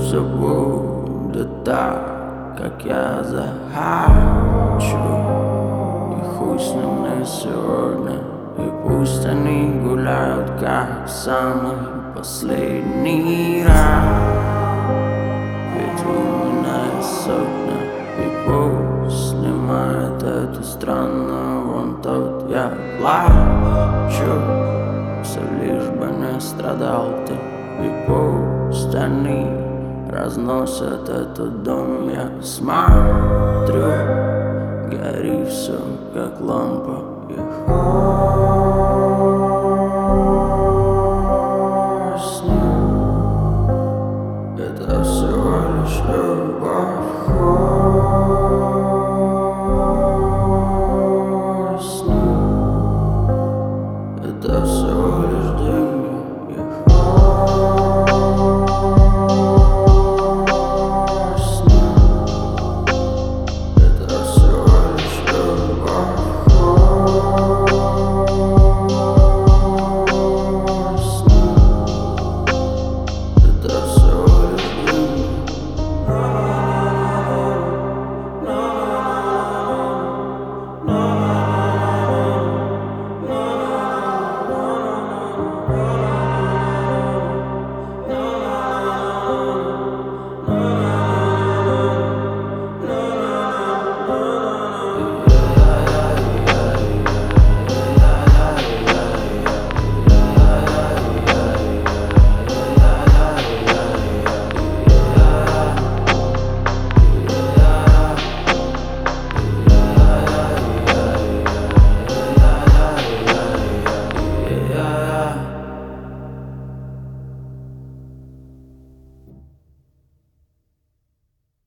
все будет так, как я захочу. И хуй с ним на сегодня, и пусть они гуляют как в самый последний раз. Ведь у меня есть сотня, и пусть снимает эту странную вон тот. Я плачу, все лишь бы не страдал ты. И пусть они разносят этот дом. Я смотрю, гори все как лампа. Я хуй с ним, это всего лишь любовь. Хуй с ним, это все